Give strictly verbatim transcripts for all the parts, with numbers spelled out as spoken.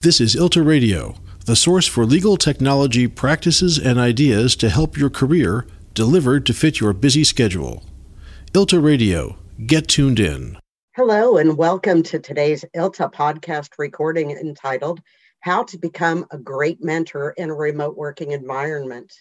This is ILTA Radio, the source for legal technology practices and ideas to help your career, delivered to fit your busy schedule. ILTA Radio, get tuned in. Hello, and welcome to today's ILTA podcast recording entitled, How to Become a Great Mentor in a Remote Working Environment.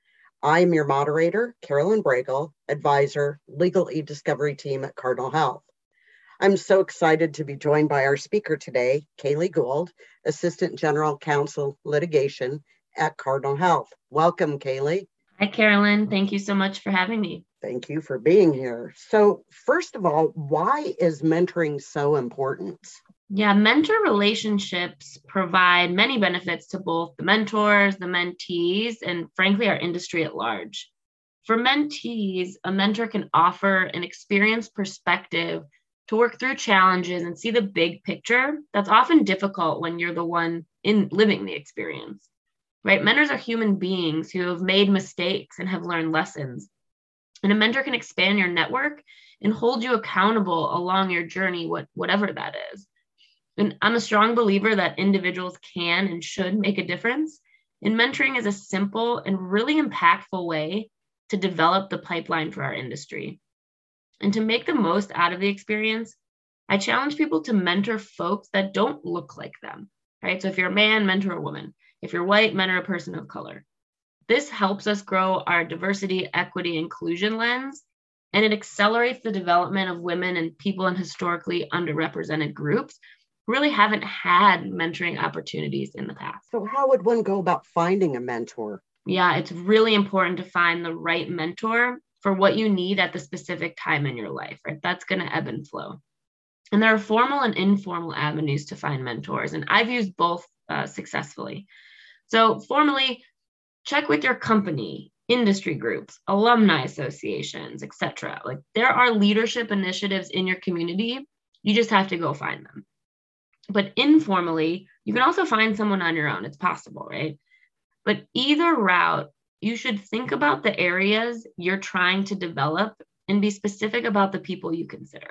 I'm your moderator, Carolyn Bragle, advisor, Legal e-Discovery team at Cardinal Health. I'm so excited to be joined by our speaker today, Kaylee Gould, Assistant General Counsel Litigation at Cardinal Health. Welcome, Kaylee. Hi, Carolyn. Thank you so much for having me. Thank you for being here. So first of all, why is mentoring so important? Yeah, mentor relationships provide many benefits to both the mentors, the mentees, and frankly, our industry at large. For mentees, a mentor can offer an experienced perspective to work through challenges and see the big picture. That's often difficult when you're the one in living the experience, right? Mentors are human beings who have made mistakes and have learned lessons. And a mentor can expand your network and hold you accountable along your journey, what, whatever that is. And I'm a strong believer that individuals can and should make a difference. And mentoring is a simple and really impactful way to develop the pipeline for our industry. And to make the most out of the experience, I challenge people to mentor folks that don't look like them, right? So if you're a man, mentor a woman. If you're white, mentor a person of color. This helps us grow our diversity, equity, inclusion lens, and it accelerates the development of women and people in historically underrepresented groups who really haven't had mentoring opportunities in the past. So how would one go about finding a mentor? Yeah, it's really important to find the right mentor for what you need at the specific time in your life, right? That's going to ebb and flow. And there are formal and informal avenues to find mentors, and I've used both uh, successfully. So formally, check with your company, industry groups, alumni associations, et cetera. Like there are leadership initiatives in your community. You just have to go find them. But informally, you can also find someone on your own. It's possible, right? But either route, you should think about the areas you're trying to develop and be specific about the people you consider.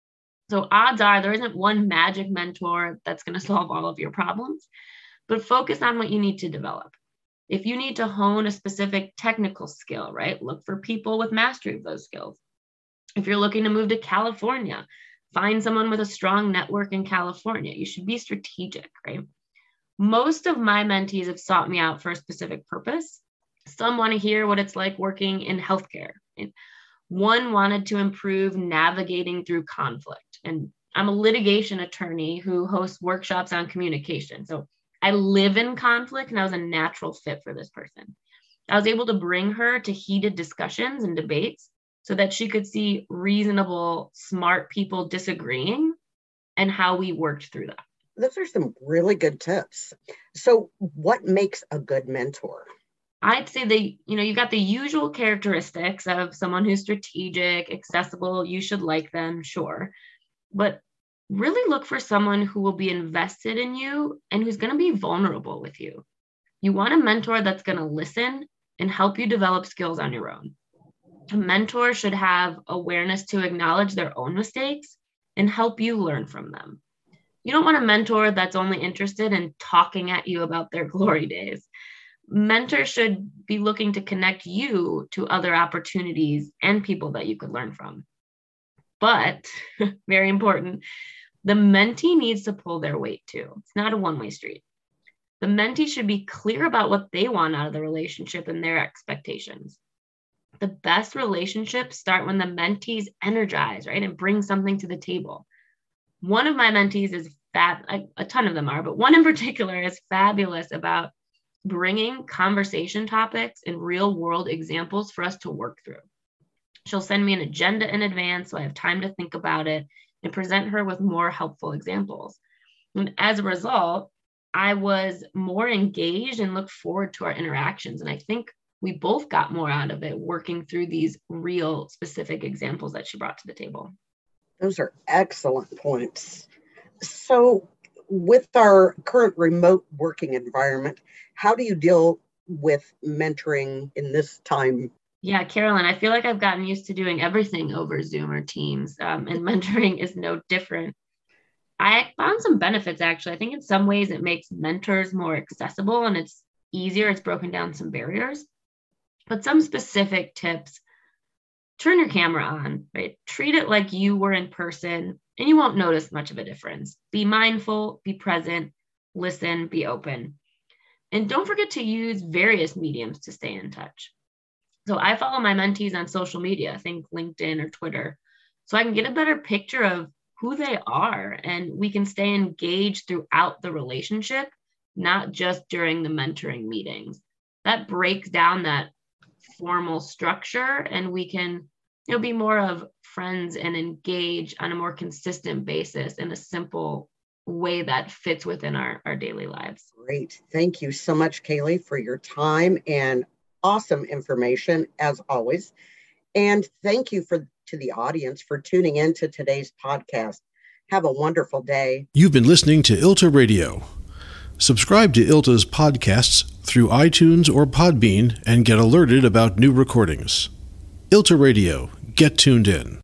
So odds are there isn't one magic mentor that's going to solve all of your problems, but focus on what you need to develop. If you need to hone a specific technical skill, right, look for people with mastery of those skills. If you're looking to move to California, find someone with a strong network in California. You should be strategic, right? Most of my mentees have sought me out for a specific purpose. Some want to hear what it's like working in healthcare. One wanted to improve navigating through conflict. And I'm a litigation attorney who hosts workshops on communication. So I live in conflict, and I was a natural fit for this person. I was able to bring her to heated discussions and debates so that she could see reasonable, smart people disagreeing and how we worked through that. Those are some really good tips. So what makes a good mentor? I'd say they, you know, you've got the usual characteristics of someone who's strategic, accessible, you should like them, sure. But really look for someone who will be invested in you and who's going to be vulnerable with you. You want a mentor that's going to listen and help you develop skills on your own. A mentor should have awareness to acknowledge their own mistakes and help you learn from them. You don't want a mentor that's only interested in talking at you about their glory days. Mentors should be looking to connect you to other opportunities and people that you could learn from. But, very important, the mentee needs to pull their weight too. It's not a one-way street. The mentee should be clear about what they want out of the relationship and their expectations. The best relationships start when the mentees energize, right, and bring something to the table. One of my mentees is fab, a, a ton of them are, but one in particular is fabulous about bringing conversation topics and real world examples for us to work through. She'll send me an agenda in advance so I have time to think about it and present her with more helpful examples. And as a result, I was more engaged and looked forward to our interactions. And I think we both got more out of it working through these real specific examples that she brought to the table. Those are excellent points. So with our current remote working environment, how do you deal with mentoring in this time? Yeah, Carolyn, I feel like I've gotten used to doing everything over Zoom or Teams, um, and mentoring is no different. I found some benefits, actually. I think in some ways it makes mentors more accessible and it's easier. It's broken down some barriers. But some specific tips: turn your camera on, right? Treat it like you were in person and you won't notice much of a difference. Be mindful, be present, listen, be open. And don't forget to use various mediums to stay in touch. So I follow my mentees on social media, think LinkedIn or Twitter, so I can get a better picture of who they are and we can stay engaged throughout the relationship, not just during the mentoring meetings. That breaks down that formal structure and we can, you know, be more of friends and engage on a more consistent basis in a simple way that fits within our, our daily lives. Great. Thank you so much, Kaylee, for your time and awesome information as always. And thank you for to the audience for tuning in to today's podcast. Have a wonderful day. You've been listening to I L T A Radio. Subscribe to I L T A's podcasts through iTunes or Podbean and get alerted about new recordings. I L T A Radio. Get tuned in.